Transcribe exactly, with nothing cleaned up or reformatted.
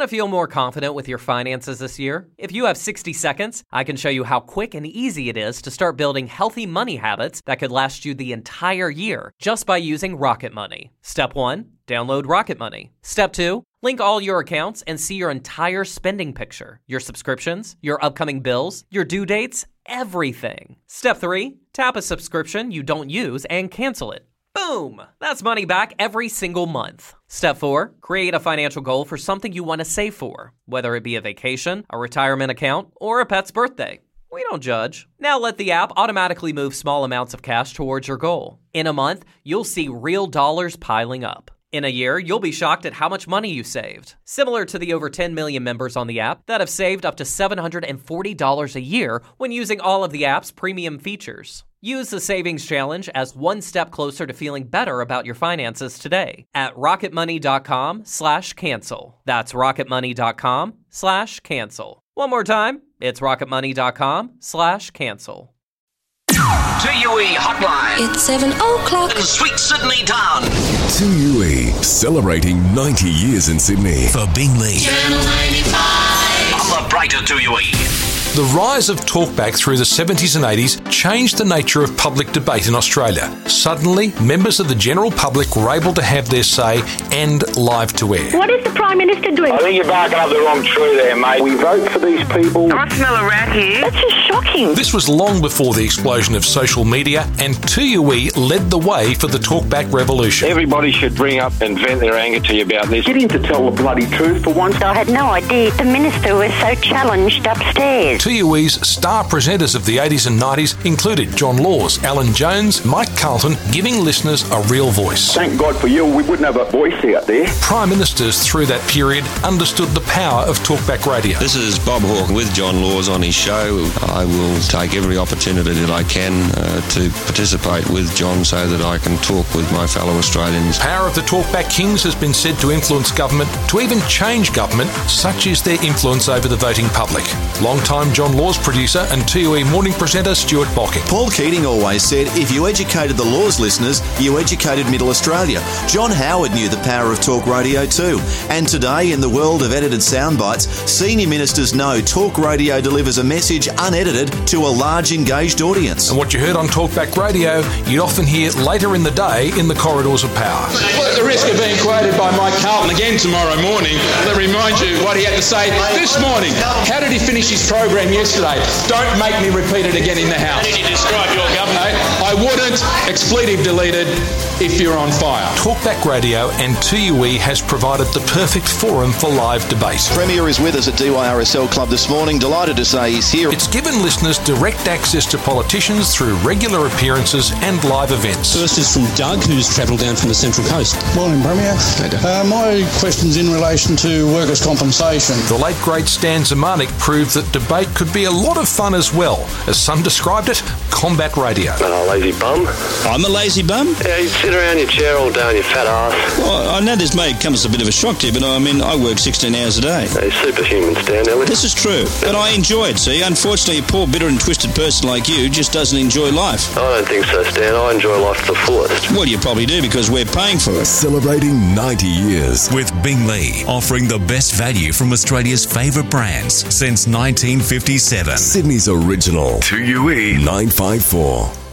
Want to feel more confident with your finances this year? If you have sixty seconds, I can show you how quick and easy it is to start building healthy money habits that could last you the entire year just by using Rocket Money. Step one, download Rocket Money. Step two, link all your accounts and see your entire spending picture, your subscriptions, your upcoming bills, your due dates, everything. Step three, tap a subscription you don't use and cancel it. Boom! That's money back every single month. Step four, create a financial goal for something you want to save for, whether it be a vacation, a retirement account, or a pet's birthday. We don't judge. Now let the app automatically move small amounts of cash towards your goal. In a month, you'll see real dollars piling up. In a year, you'll be shocked at how much money you saved. Similar to the over ten million members on the app that have saved up to seven hundred forty dollars a year when using all of the app's premium features. Use the Savings Challenge as one step closer to feeling better about your finances today at rocketmoney.com slash cancel. That's rocketmoney.com slash cancel. One more time, it's rocketmoney.com slash cancel. T U E Hotline. It's seven o'clock. In sweet Sydney town. T U E, celebrating ninety years in Sydney. For Bingley. Channel ninety-five. On the brighter T U E. The rise of talkback through the seventies and eighties changed the nature of public debate in Australia. Suddenly, members of the general public were able to have their say and live to air. What is the Prime Minister doing? I think you're barking up the wrong tree there, mate. We vote for these people. I smell a rat here. That's just shocking. This was long before the explosion of social media, and T U E led the way for the talkback revolution. Everybody should bring up and vent their anger to you about this. Get him to tell the bloody truth for once. I had no idea the Minister was so challenged upstairs. T U E's star presenters of the eighties and nineties included John Laws, Alan Jones, Mike Carlton, giving listeners a real voice. Thank God for you, we wouldn't have a voice out there. Prime Ministers through that period understood the power of talkback radio. This is Bob Hawke with John Laws on his show. I will take every opportunity that I can uh, to participate with John so that I can talk with my fellow Australians. Power of the Talkback Kings has been said to influence government, to even change government. Such is their influence over the voting public. Long-time John Laws producer and T U E morning presenter Stuart Bocking. Paul Keating always said, if you educated the Laws listeners, you educated Middle Australia. John Howard knew the power of talk radio too. And today, in the world of edited sound bites, senior ministers know talk radio delivers a message unedited to a large engaged audience. And what you heard on Talkback Radio, you'd often hear later in the day in the corridors of power. Well, at the risk of being quoted by Mike Carlton again tomorrow morning, let me remind you what he had to say this morning. How did he finish his program yesterday? Don't make me repeat it again in the House. How did you describe your government? I wouldn't. Expletive deleted if you're on fire. Talkback Radio and T U E has provided the perfect forum for live debate. Premier is with us at D Y R S L Club this morning. Delighted to say he's here. It's given listeners direct access to politicians through regular appearances and live events. First is from Doug, who's travelled down from the Central Coast. Morning, Premier. Uh, my question's in relation to workers' compensation. The late great Stan Zemanek proved that debate could be a lot of fun as well. As some described it, combat radio. Oh, lazy bum. I'm a lazy bum? Yeah, you sit around your chair all day on your fat ass. Well, I know this may come as a bit of a shock to you, but I mean, I work sixteen hours a day. Hey, superhuman, Stan Ellis. This is true, but I enjoy it, see? Unfortunately, a poor, bitter and twisted person like you just doesn't enjoy life. I don't think so, Stan. I enjoy life to the fullest. Well, you probably do, because we're paying for it. Celebrating ninety years. With Bingley, offering the best value from Australia's favourite brands since nineteen fifty-seven. Sydney's original T U E nine five four.